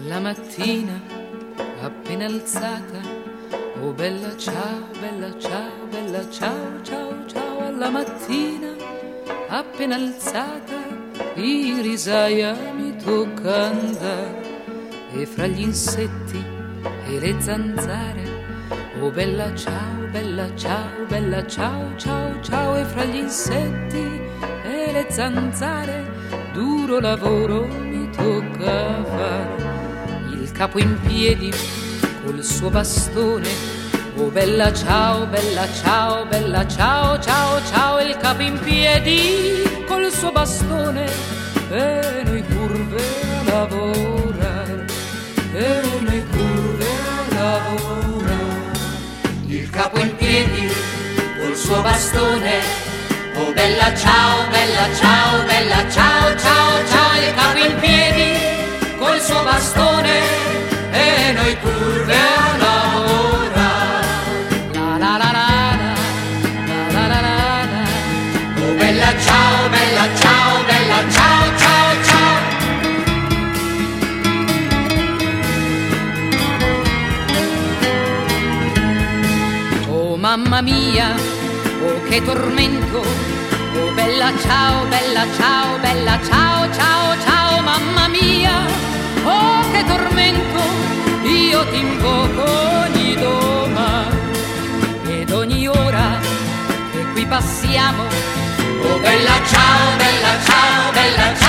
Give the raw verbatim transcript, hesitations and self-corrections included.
La mattina appena alzata, oh bella ciao, bella ciao, bella ciao, ciao, ciao. Alla mattina appena alzata, di risaia mi tocca andare, e fra gli insetti e le zanzare, oh bella ciao, bella ciao, bella ciao, ciao, ciao. E fra gli insetti e le zanzare, duro lavoro mi tocca fare. Il capo in piedi col suo bastone, oh bella ciao, bella ciao, bella ciao, ciao, ciao. Il capo in piedi col suo bastone, e noi curve a lavorare, e noi curve a lavorare. Il capo in piedi col suo bastone, oh bella ciao, bella ciao, bella ciao, ciao, ciao. Il capo in piedi col suo bastone, e noi curve a lavorare. La la la la la, la la la la. Oh bella ciao, bella ciao, bella ciao, ciao, ciao. Oh mamma mia, oh che tormento, oh bella ciao, bella ciao, bella ciao, ciao, ciao. Mamma mia, oh che tormento, io ti invoco ogni domani ed ogni ora che qui passiamo. Oh bella ciao, bella ciao, bella ciao.